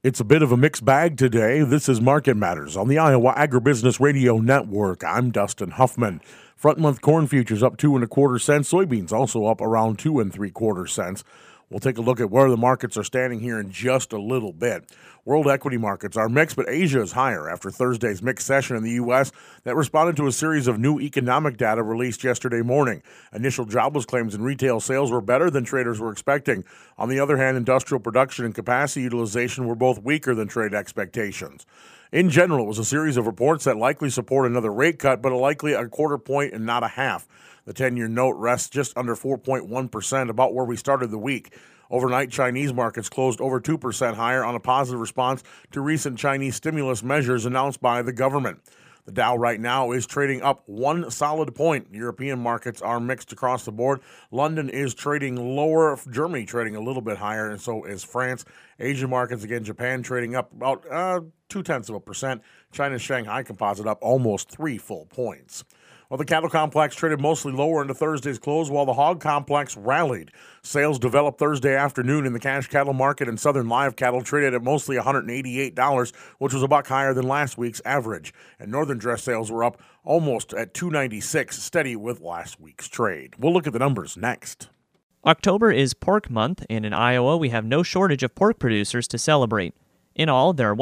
It's a bit of a mixed bag today. This is Market Matters on the Iowa Agribusiness Radio Network. I'm Dustin Huffman. Front month corn futures up 2 1/4 cents. Soybeans also up around 2 3/4 cents. We'll take a look at where the markets are standing here in just a little bit. World equity markets are mixed, but Asia is higher after Thursday's mixed session in the U.S. that responded to a series of new economic data released yesterday morning. Initial jobless claims and retail sales were better than traders were expecting. On the other hand, industrial production and capacity utilization were both weaker than trade expectations. In general, it was a series of reports that likely support another rate cut, but likely a quarter point and not a half. The 10-year note rests just under 4.1%, about where we started the week. Overnight, Chinese markets closed over 2% higher on a positive response to recent Chinese stimulus measures announced by the government. The Dow right now is trading up 1 solid point. European markets are mixed across the board. London is trading lower, Germany trading a little bit higher, and so is France. Asian markets, again, Japan trading up about 0.2%. China's Shanghai Composite up almost 3 full points. Well, the cattle complex traded mostly lower into Thursday's close, while the hog complex rallied. Sales developed Thursday afternoon in the cash cattle market, and southern live cattle traded at mostly $188, which was a buck higher than last week's average. And northern dress sales were up almost at $296, steady with last week's trade. We'll look at the numbers next. October is pork month, and in Iowa we have no shortage of pork producers to celebrate. In all, there are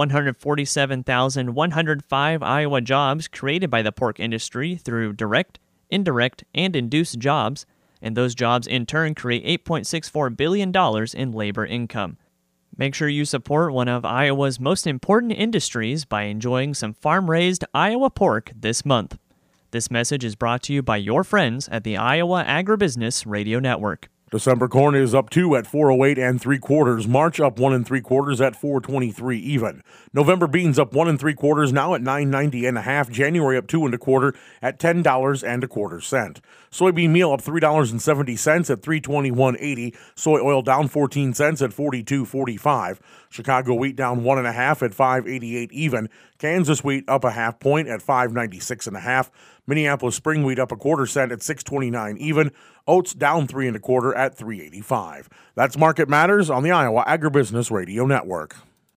147,105 Iowa jobs created by the pork industry through direct, indirect, and induced jobs, and those jobs in turn create $8.64 billion in labor income. Make sure you support one of Iowa's most important industries by enjoying some farm-raised Iowa pork this month. This message is brought to you by your friends at the Iowa Agribusiness Radio Network. December corn is up 2 at 408 3/4. March up 1 3/4 at 423 even. November beans up 1 3/4 now at 990 1/2. January up 2 1/4 at $10.25. Soybean meal up $3.70 at $321.80. Soy oil down 14 cents at $42.45. Chicago wheat down 1 1/2 at $5.88 even. Kansas wheat up a half point at $5.96 1/2. Minneapolis spring wheat up a quarter cent at $6.29 even. Oats down 3 1/4 at $3.85. That's Market Matters on the Iowa Agribusiness Radio Network.